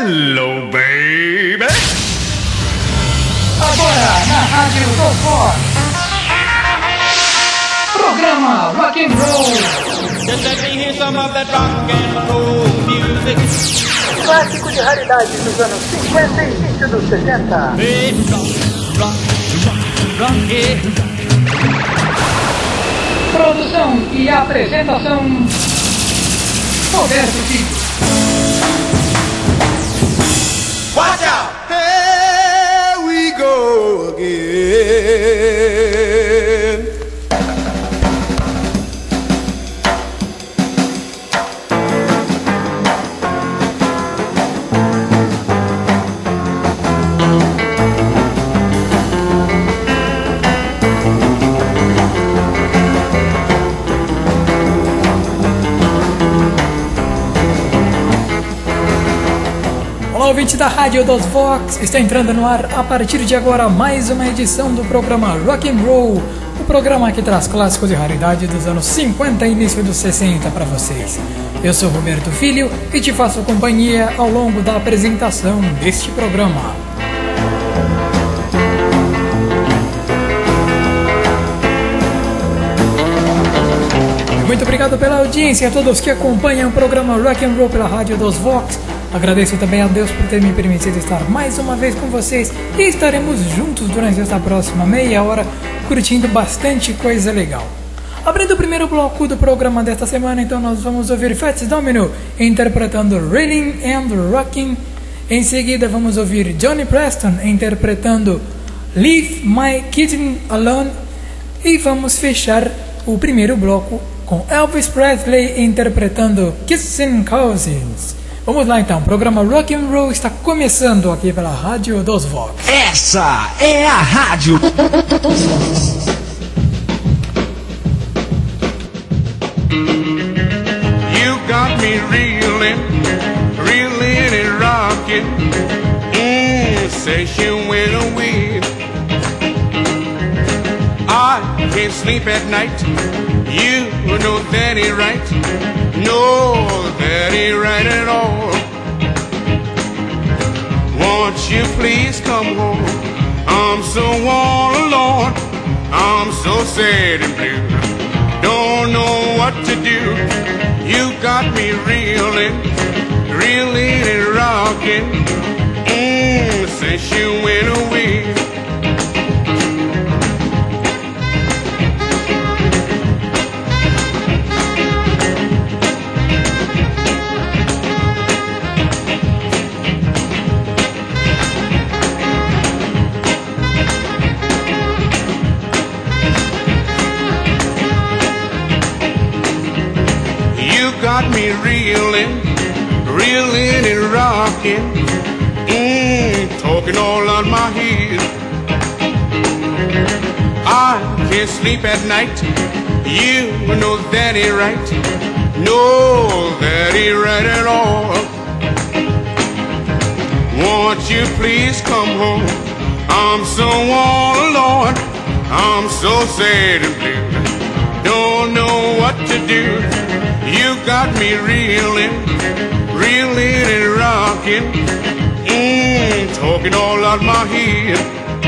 Hello, baby! Agora na Rádio do Fox, programa Rock and Roll. Just let me hear some of that rock and roll music. Clássico de raridade dos anos 50 e início dos 60. Baby, rock, yeah. Produção e apresentação, Roberto Filho. Watch out! Here we go again. Olá, ouvinte da Rádio dos Vox, está entrando no ar a partir de agora mais uma edição do programa Rock and Roll, o programa que traz clássicos e raridade dos anos 50 e início dos 60 para vocês. Eu sou Roberto Filho e te faço companhia ao longo da apresentação deste programa. Muito obrigado pela audiência a todos que acompanham o programa Rock and Roll pela Rádio dos Vox. Agradeço também a Deus por ter me permitido estar mais uma vez com vocês e estaremos juntos durante esta próxima meia hora curtindo bastante coisa legal. Abrindo o primeiro bloco do programa desta semana, então nós vamos ouvir Fats Domino interpretando Reeling and Rocking. Em seguida vamos ouvir Johnny Preston interpretando Leave My Kitten Alone. E vamos fechar o primeiro bloco com Elvis Presley interpretando Kissing Cousins. Vamos lá então, o programa Rock and Roll está começando aqui pela Rádio dos Vox. Essa é a Rádio dos Vox. You got me reeling, reeling and rocking. Says you went away. I can't sleep at night. You know that ain't right. No, that ain't right at all. Won't you please come home? I'm so all alone. I'm so sad and blue. Don't know what to do. You got me reeling, reeling and rocking. Since you went away. Got me reeling, reeling and rocking, talking all on my head. I can't sleep at night. You know that ain't right. No, that ain't right at all. Won't you please come home? I'm so all alone. I'm so sad and blue. Don't know what to do. You got me reeling, reeling and rocking, talking all out my head.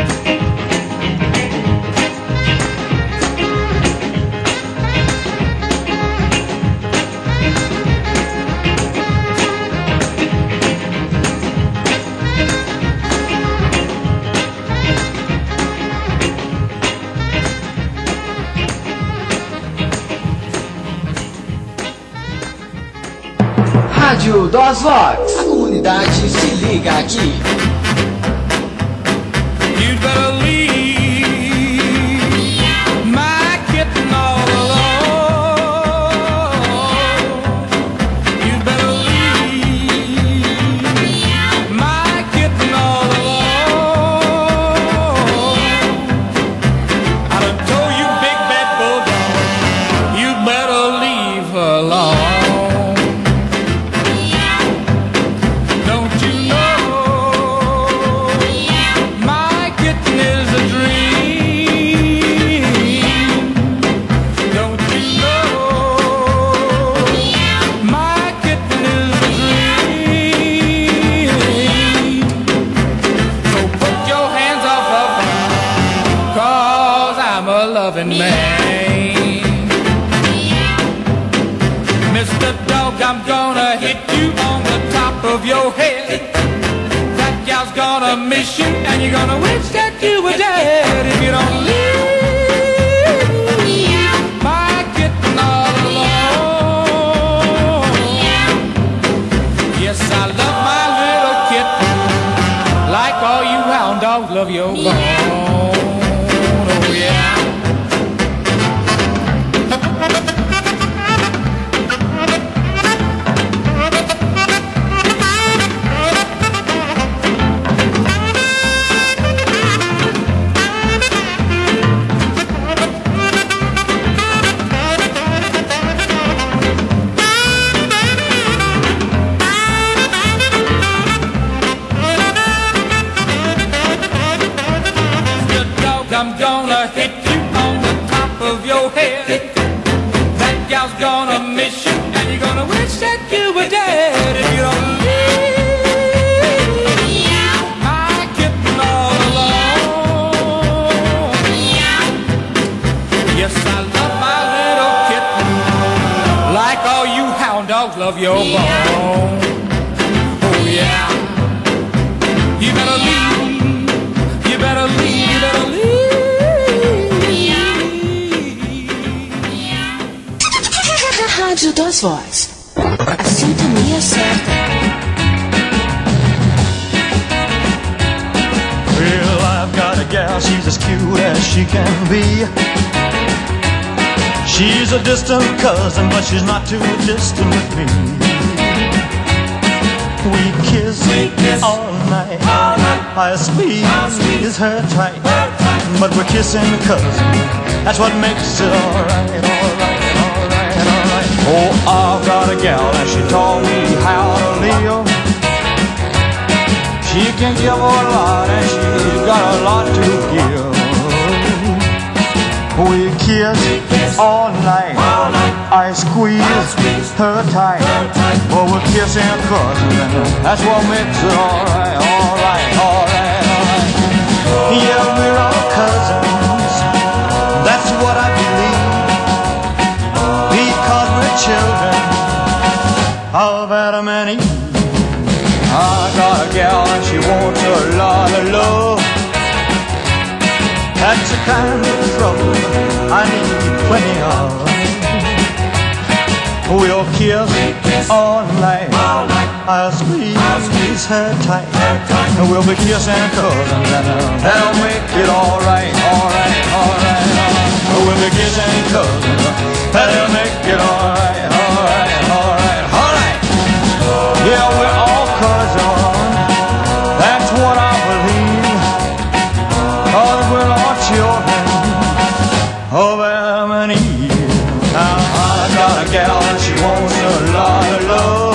Rádio dos Vox. A comunidade se liga aqui. You better leave my kitten all alone. You better leave my kitten all alone. I done told you, big bad bulldog, you better leave her alone. Don't you know my kitten is of your head. That gal's gonna miss you, and you're gonna wish that you were dead if you don't leave my kitten all alone. Yes, I love my little kitten like all you hound dogs love your bone. Oh yeah. I'm gonna hit you on the top of your head. That gal's gonna miss you, and you're gonna wish that you were dead if you don't leave my kitten all alone. Yes, I love my little kitten like all you hound dogs love your bone. Oh yeah. You better leave. You better leave. You better leave. Rádio das Vozes. A sintonia certa. Well, I've got a gal, she's as cute as she can be. She's a distant cousin, but she's not too distant with me. We kiss all night. I squeeze her tight. But we're kissing cousin. That's what makes it alright, alright. Oh, I've got a gal and she taught me how to live. She can give a lot and she's got a lot to give. We kiss all night. I squeeze her tight. Well, we're kissing cousins and that's what makes it alright, alright, alright, alright. Yeah, we're all cousins. That's what I believe. Children of Adam and Eve. I got a gal and she wants a lot of love. That's the kind of trouble I need plenty of. We'll kiss all night. I'll squeeze her tight. We'll be kissing cousins and that'll make it alright, alright, alright, alright. We'll be kissing cousins, that'll make it alright, alright, alright, alright. Yeah, we're all cousins, that's what I believe. 'Cause we're all children of Adam and Eve. Now I got a gal and she wants a lot of love.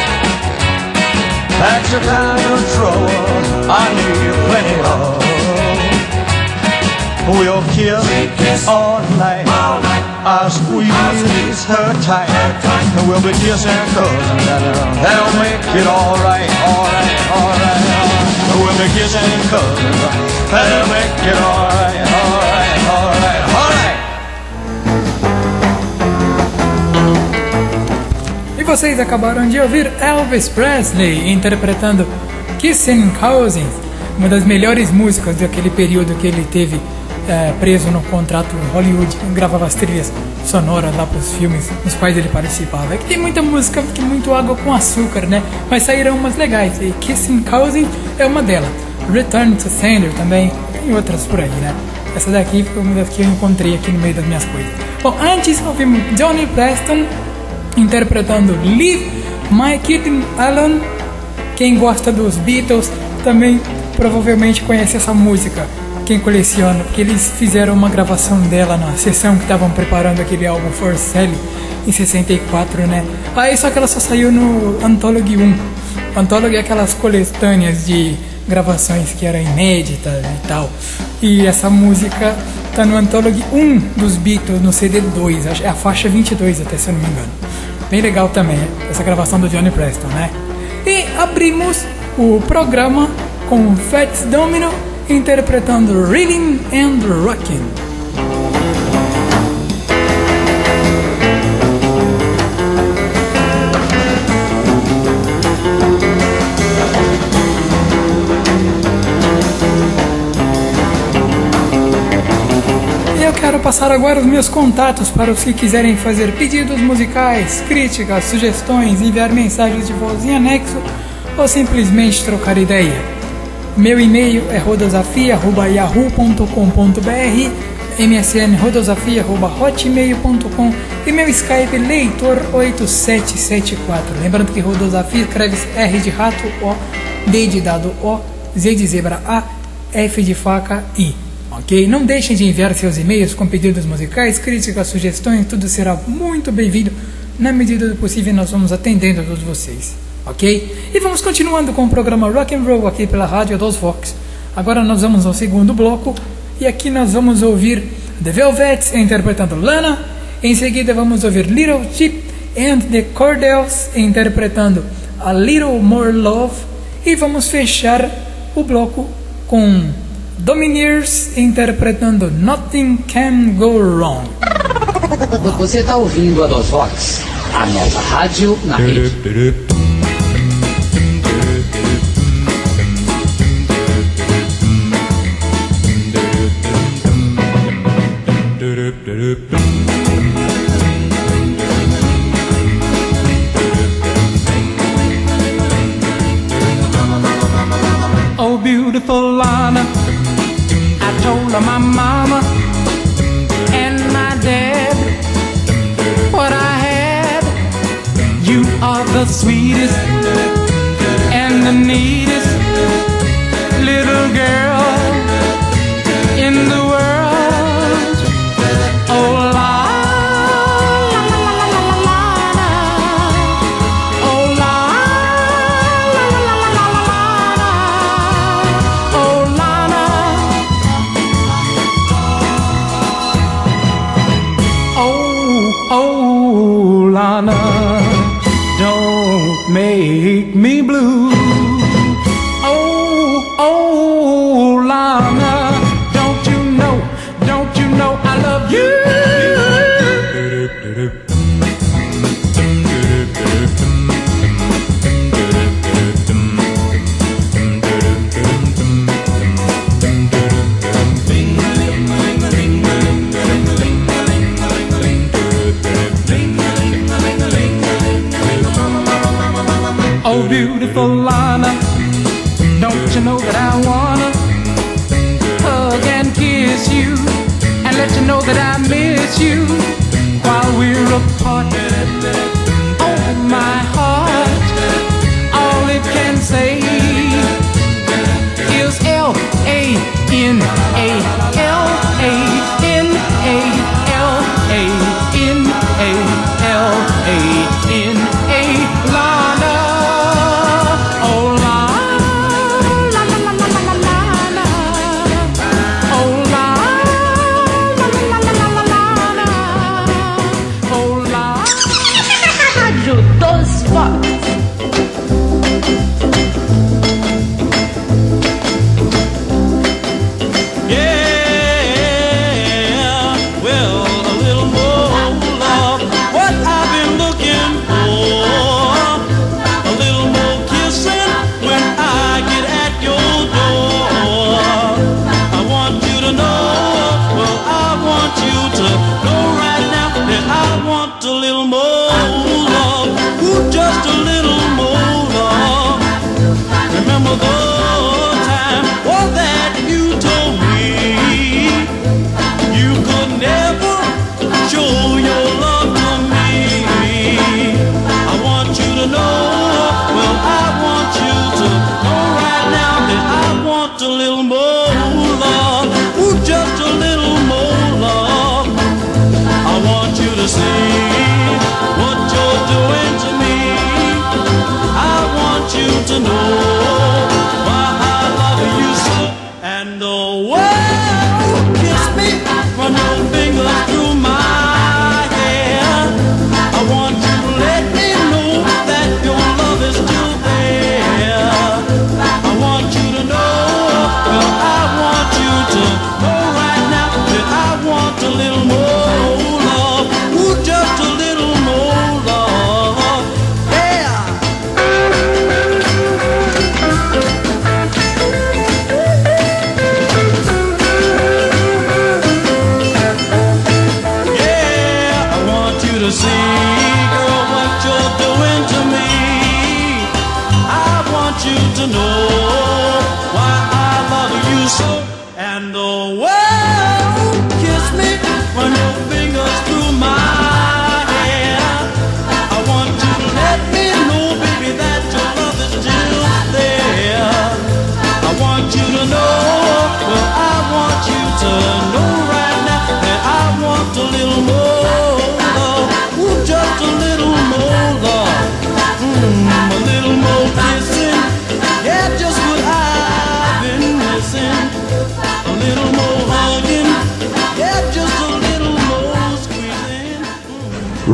That's the kind of trouble I need plenty of. We'll kiss all night. I'll squeeze her tight. We'll be kissing cousins and that'll make it alright, alright, alright, alright. We'll be kissing cousins, that'll make it alright, alright, alright, alright. E vocês acabaram de ouvir Elvis Presley interpretando Kissing Cousins, uma das melhores músicas daquele período que ele teve preso no contrato Hollywood, gravava as trilhas sonoras lá para os filmes nos quais ele participava. É que tem muita música, que muito água com açúcar, né? Mas saíram umas legais, e Kissing Cousins é uma delas. Return to Sender também, tem outras por aí, né? Essa daqui foi uma das que eu encontrei aqui no meio das minhas coisas. Bom, antes ouvimos Johnny Preston interpretando Leave My Kitten Alone. Quem gosta dos Beatles também provavelmente conhece essa música. Quem coleciona, porque eles fizeram uma gravação dela na sessão que estavam preparando aquele álbum For Sale em 64, né? Aí só que ela só saiu no Anthology 1. Anthology é aquelas coletâneas de gravações que eram inéditas e tal. E essa música tá no Anthology 1 dos Beatles, no CD 2, é a faixa 22 até, se eu não me engano. Bem legal também, essa gravação do Johnny Preston, né? E abrimos o programa com Fats Domino interpretando Reading and Rocking. quero passar agora os meus contatos para os que quiserem fazer pedidos musicais, críticas, sugestões, enviar mensagens de voz em anexo ou simplesmente trocar ideia. Meu e-mail é rodosafia@yahoo.com.br, MSN rodosafia@hotmail.com e meu Skype leitor8774. Lembrando que Rodosafia escreve-se R de rato, O, D de dado O, Z de zebra A, F de faca I. Ok? Não deixem de enviar seus e-mails com pedidos musicais, críticas, sugestões, tudo será muito bem-vindo. Na medida do possível nós vamos atendendo a todos vocês. Ok? E vamos continuando com o programa Rock and Roll aqui pela Rádio dos Vox. Agora nós vamos ao segundo bloco e aqui nós vamos ouvir The Velvets interpretando Lana. Em seguida vamos ouvir Little Chip and the Cordels interpretando A Little More Love. E vamos fechar o bloco com Domineers interpretando Nothing Can Go Wrong. Você está ouvindo a Dos Vox, a nova rádio na rede. Oh, beautiful Lana, I told her my mama and my dad what I had. You are the sweetest and the neatest little girl in the world. Oh, Lana, oh, Lana, oh, Lana, oh, Lana, don't make me blue. Oh, Lana, don't you know I love you. Oh, beautiful Lana, don't you know that I wanna hug and kiss you and let you know that I miss you while we're apart. Oh, my heart, all it can say is L-A-N-A-L-A-N-A-L-A-N-A, Lana. Oh, Lana, Lana. Oh, Lana, oh, Lana. Rádio dos Vox.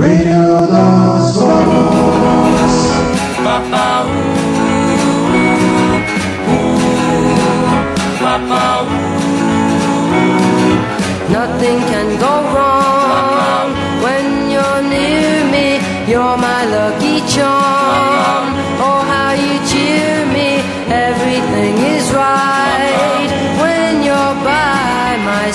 Radio dos Vox. Nothing can go wrong when you're near me. You're my lucky charm. Oh, how you cheer me. Everything is right when you're by my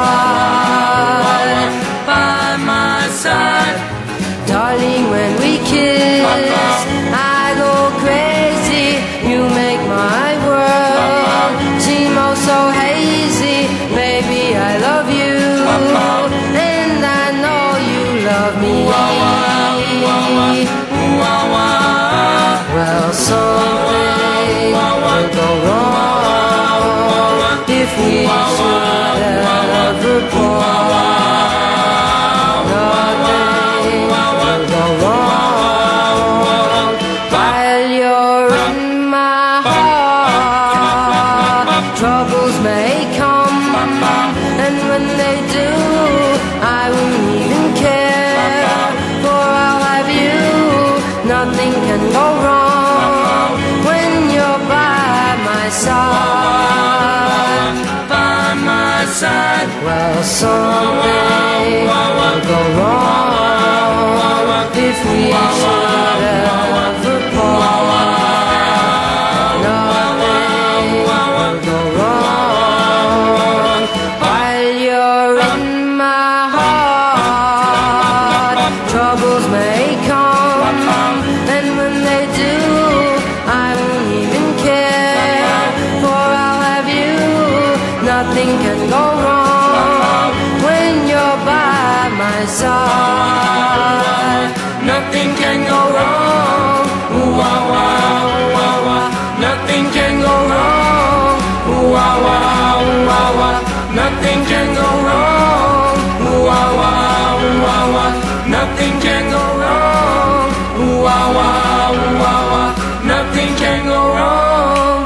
side. By my side. Darling, when we kiss, I go crazy. You make my world seem oh so hazy. Baby, I love you, and I know you love me. Well, something will go wrong if we should ever part. Nothing will go wrong while you're in my heart. Troubles may come, and when they do, I won't even care, for I'll have you. Nothing can go wrong when you're by my side. By my side. Well, something will go wrong if we should ever part. Nothing will go wrong while you're in my heart. Troubles may come, and when they do, I won't even care, for I'll have you. Nothing can go wrong when you're by my side. Nothing can go wrong. Ooh, wah, wah, ooh, wah, wah. Nothing can go wrong. Ooh, wah, wah, ooh, wah, wah. Nothing can go wrong. Ooh, wah, wah, ooh, wah, wah. Nothing can go wrong. Ooh, wah, wah, ooh, wah, wah. Nothing can go wrong.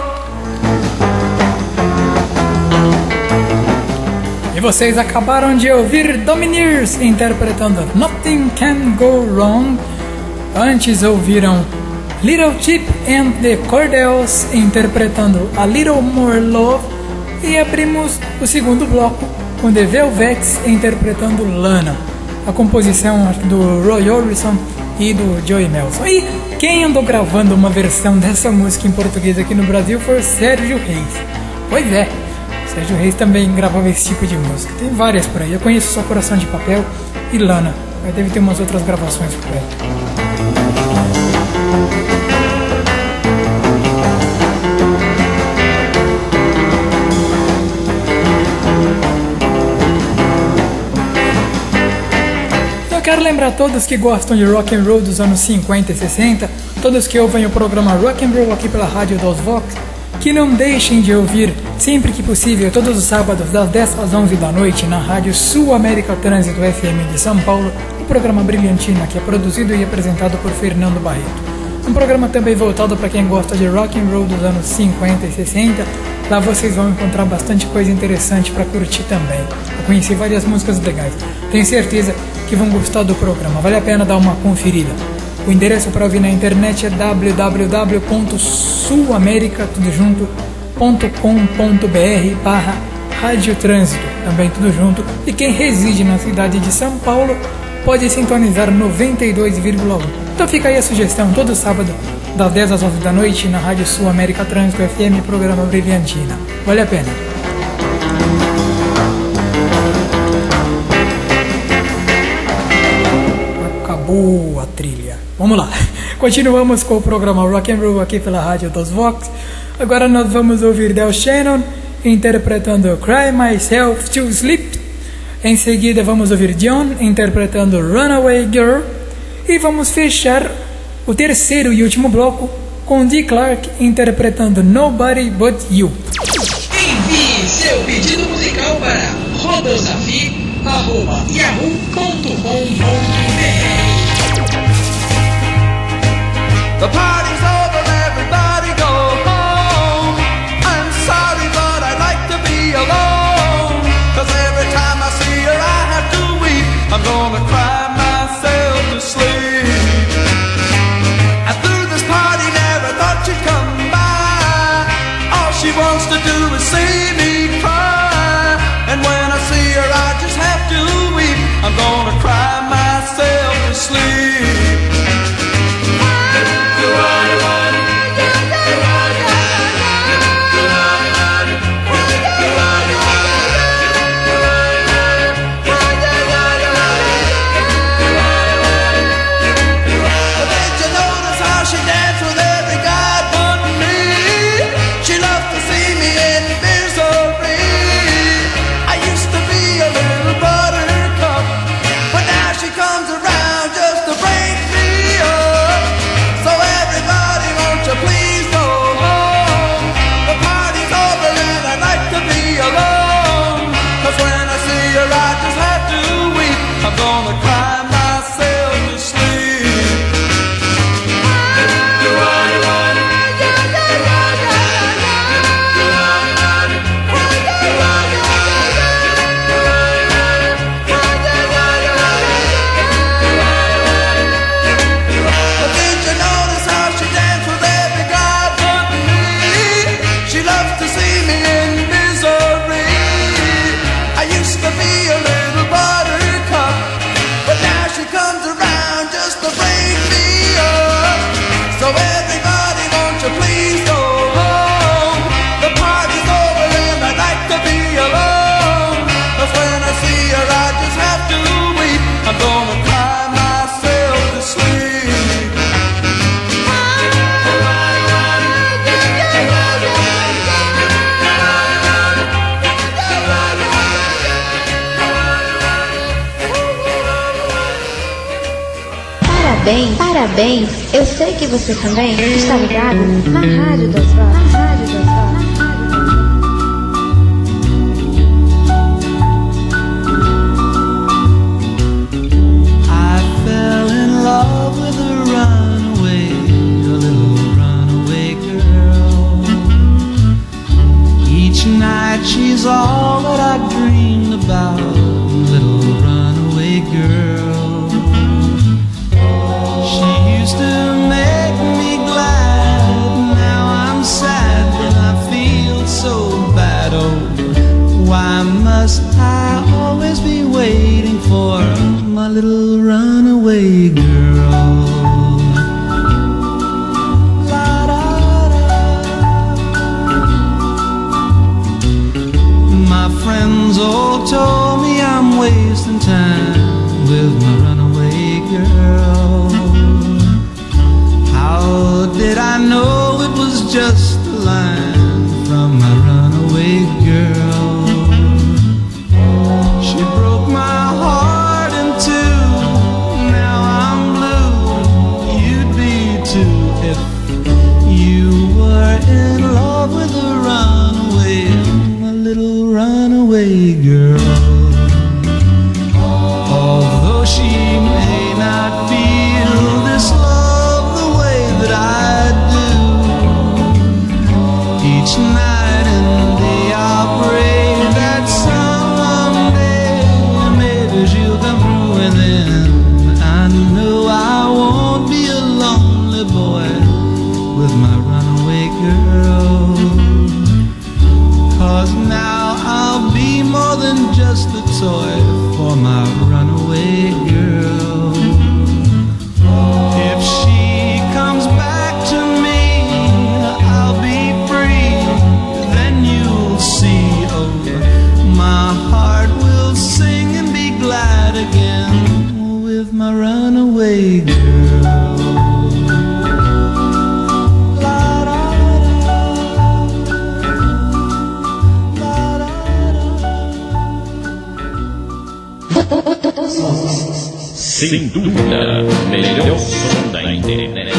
E vocês acabaram de ouvir Domineers interpretando Nothing Can Go Wrong. Antes ouviram Little Chip and the Cordels interpretando A Little More Love. E abrimos o segundo bloco com The Velvets interpretando Lana. A composição do Roy Orbison e do Joey Melson. E quem andou gravando uma versão dessa música em português aqui no Brasil foi o Sérgio Reis. Pois é, o Sérgio Reis também gravava esse tipo de música. Tem várias por aí. Eu conheço só Coração de Papel e Lana. Mas deve ter umas outras gravações por aí. Eu quero lembrar a todos que gostam de rock and roll dos anos 50 e 60, todos que ouvem o programa Rock and Roll aqui pela Rádio dos Vox, que não deixem de ouvir sempre que possível, todos os sábados das 10 às 11 da noite na Rádio Sul América Trânsito FM de São Paulo, o programa Brilhantina, que é produzido e apresentado por Fernando Barreto. Um programa também voltado para quem gosta de rock and roll dos anos 50 e 60. Lá vocês vão encontrar bastante coisa interessante para curtir também. Eu conheci várias músicas legais. Tenho certeza que vão gostar do programa. Vale a pena dar uma conferida. O endereço para ouvir na internet é www.sulamerica.com.br/radiotrânsito, também tudo junto. E quem reside na cidade de São Paulo pode sintonizar 92,1. Então fica aí a sugestão, todo sábado das 10 às 11 da noite na Rádio Sul América Trânsito FM, programa Brilhantina. Vale a pena. Acabou a trilha. Vamos lá. Continuamos com o programa Rock and Roll aqui pela Rádio dos Vox. Agora nós vamos ouvir Del Shannon interpretando Cry Myself to Sleep. Em seguida vamos ouvir John interpretando Runaway Girl. E vamos fechar o terceiro e último bloco com Dee Clark interpretando Nobody But You. Envie seu pedido musical para rodosafi@yahoo.com.br. The party's over, everybody go home. I'm sorry, but I'd like to be alone. 'Cause every time I see her I have to weep. I'm gonna cry myself to she wants to do is see me cry. And when I see her, I just have to weep. I'm gonna cry myself to sleep. I'm gonna cry myself to sleep. But did you notice how she danced with every guy but me? She loves to see me in misery. I used to be a little buttercup, but now she comes around just to break me up. So everybody, won't you please go home? The party's over and I'd like to be alone. 'Cause when I see her, I just have to weep. I'm gonna cry myself to sleep. Parabéns, eu sei que você também está ligado na Rádio das Vozes. I fell in love with a little runaway girl. Each night she's all that I dreamed about, little runaway girl. To make me glad, now I'm sad and I feel so bad. Oh, why must I always be waiting for my little runaway girl? La da da. My friends all told me I'm wasting time with my runaway girl. How did I know it was just a line from my runaway girl? She broke my heart in two, now I'm blue. You'd be too if you were in love with a runaway, a little runaway girl. Although she may not feel this love that I do, each night and day I pray that someday maybe she'll come through, and then I know I won't be a lonely boy with my runaway girl. 'Cause now I'll be more than just a toy for my runaway girl. If she comes back to me, I'll be free. Then you'll see, oh, my heart will sing and be glad again with my runaway girl. La da da, la da da. Sem dúvida, melhor som da internet.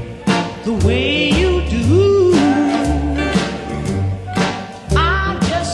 The way you do, I just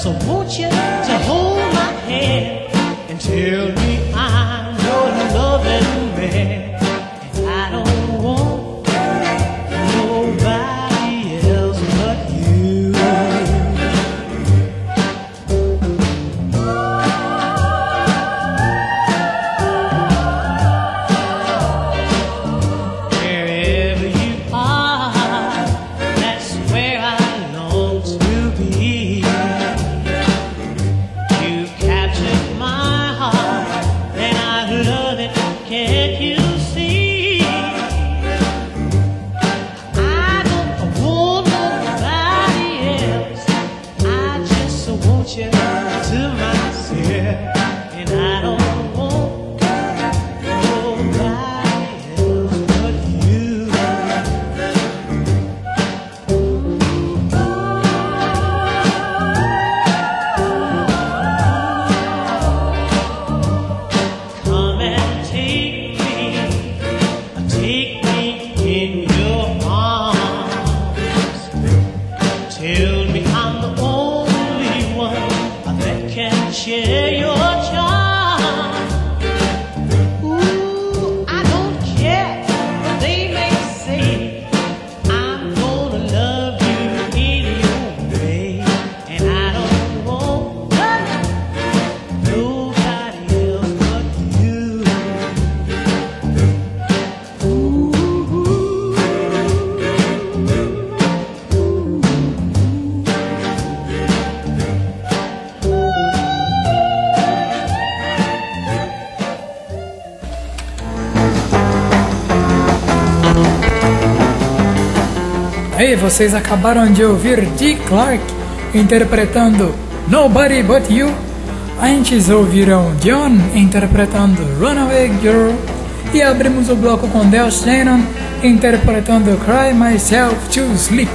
Aí vocês acabaram de ouvir Dick Clark interpretando Nobody But You. Antes ouviram John interpretando Runaway Girl. E abrimos o bloco com Del Shannon interpretando Cry Myself to Sleep.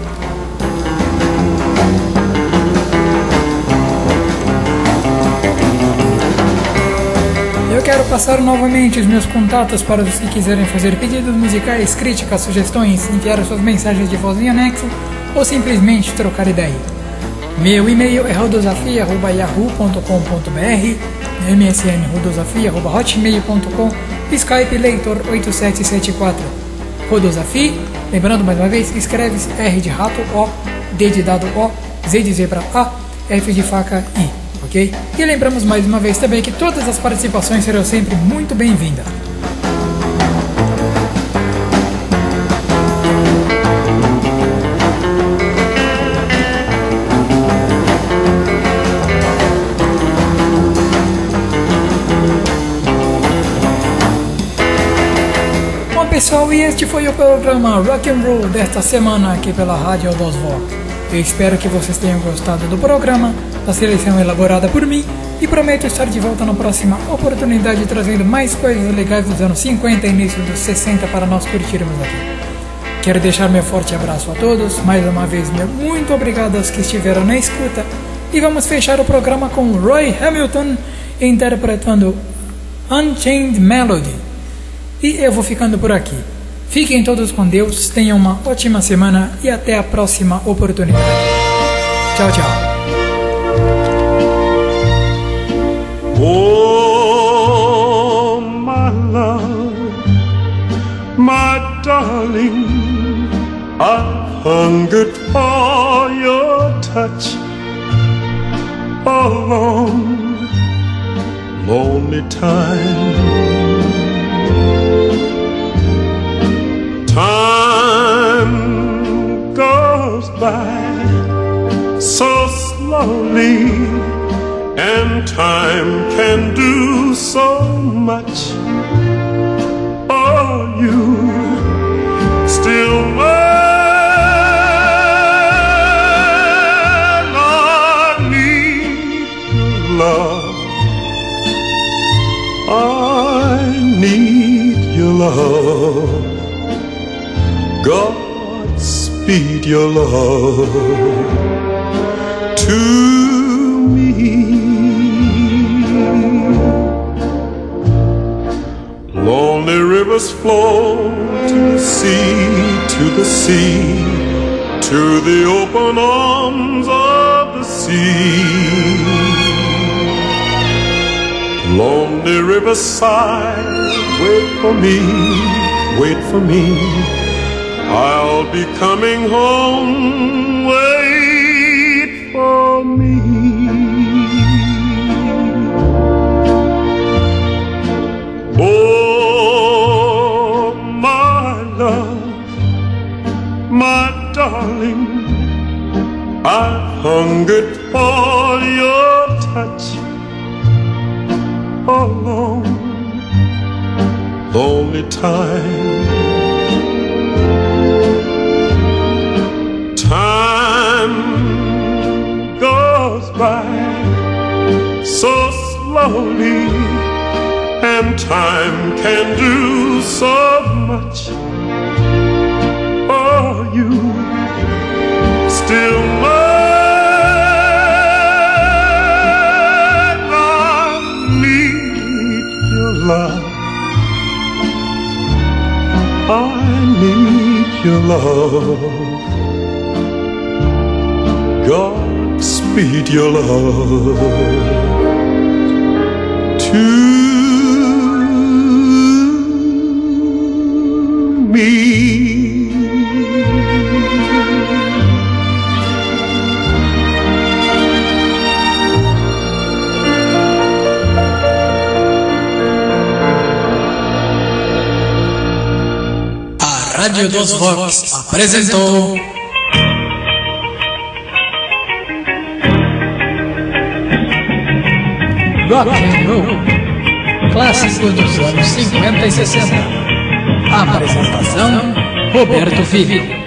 Eu quero passar novamente os meus contatos para os que quiserem fazer pedidos musicais, críticas, sugestões, enviar suas mensagens de voz em anexo ou simplesmente trocar ideia. Meu e-mail é rodosafia@yahoo.com.br, MSN rodosafia@hotmail.com, Skype Leitor 8774. Rodosafia, lembrando mais uma vez, escreve-se R de rato, O, D de dado O, Z de zebra A, F de faca I, ok? E lembramos mais uma vez também que todas as participações serão sempre muito bem-vindas. Pessoal, e este foi o programa Rock and Roll desta semana aqui pela Rádio dos Vox. Eu espero que vocês tenham gostado do programa, da seleção elaborada por mim, e prometo estar de volta na próxima oportunidade trazendo mais coisas legais dos anos 50 e início dos 60 para nós curtirmos aqui. Quero deixar meu forte abraço a todos, mais uma vez meu muito obrigado aos que estiveram na escuta, e vamos fechar o programa com Roy Hamilton interpretando Unchained Melody. E eu vou ficando por aqui. Fiquem todos com Deus, tenham uma ótima semana e até a próxima oportunidade. Tchau, tchau. Oh, my love, my darling, I've hungered for your touch a long, lonely time. Time goes by so slowly, and time can do so much. Oh, you still when I need your love, I need your love. Godspeed your love to me. Lonely rivers flow to the sea, to the sea, to the open arms of the sea. Lonely rivers sigh, wait for me, wait for me. I'll be coming home, wait for me. Oh, my love, my darling, I've hungered for your touch a long, lonely time. Time goes by so slowly, and time can do so much. Oh, you still when I need your love, I need your love. Godspeed your love to me. A Rádio dos Vox apresentou Rock and Roll, clássico dos anos 50 e 60. Apresentação: Roberto Filho.